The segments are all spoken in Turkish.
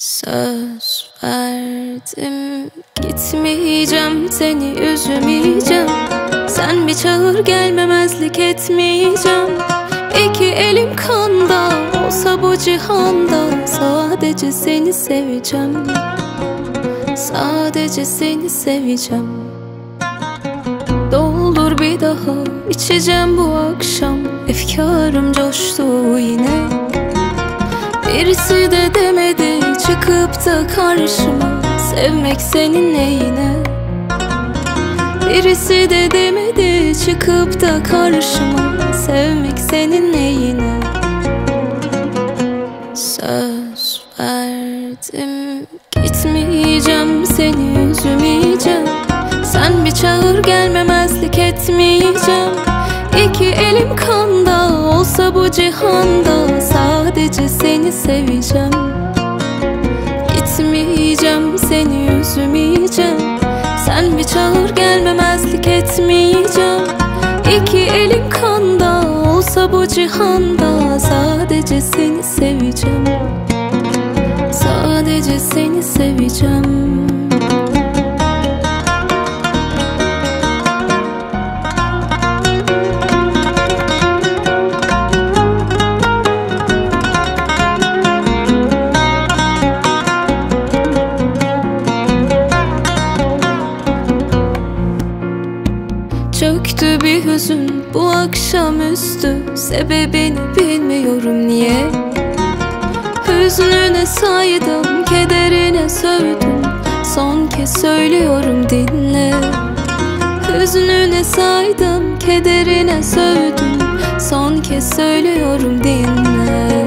Söz verdim, gitmeyeceğim, seni üzmeyeceğim. Sen bir çağır, gelmemezlik etmeyeceğim. İki elim kanda, olsa bu cihanda sadece seni seveceğim. Sadece seni seveceğim. Doldur bir daha, içeceğim bu akşam. Efkarım coştu yine. Birisi de demedi çıkıp da karşıma, sevmek senin neyine. Birisi de demedi çıkıp da karşıma, sevmek senin neyine. Söz verdim, gitmeyeceğim, seni üzmeyeceğim. Sen bir çağır, gelmemezlik etmeyeceğim. İki elim kanda, olsa bu cihanda sadece seni seveceğim. Gitmeyeceğim, seni üzmeyeceğim. Sen bir çağır, gelmemezlik etmeyeceğim. İki elim kanda, olsa bu cihanda sadece seni seveceğim. Sadece seni seveceğim. Çöktü bir hüzün bu akşamüstü, sebebini bilmiyorum niye. Hüznüne saydım, kederine sövdüm, son kez söylüyorum dinle. Hüznüne saydım, kederine sövdüm, son kez söylüyorum dinle.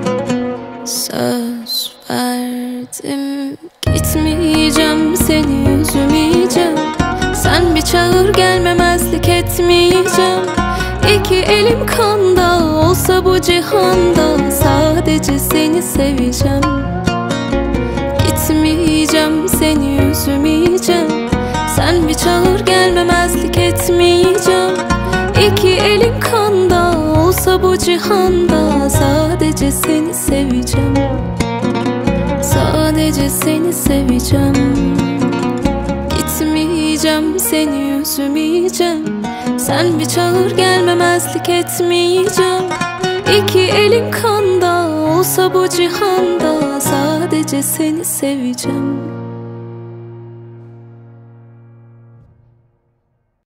Söz verdim, gitmeyeceğim, seni üzmeyeceğim. Sen bir çağır, gelmemezlik etmeyeceğim. İki elim kanda, olsa bu cihanda sadece seni seveceğim. Gitmeyeceğim, seni üzmeyeceğim. Sen bir çağır, gelmemezlik etmeyeceğim. İki elim kanda, olsa bu cihanda sadece seni seveceğim. Sadece seni seveceğim. Gitmeyeceğim, seni üzmeyeceğim. Sen bir çağır, gelmemezlik etmeyeceğim. İki elim kanda, olsa bu cihanda sadece seni seveceğim.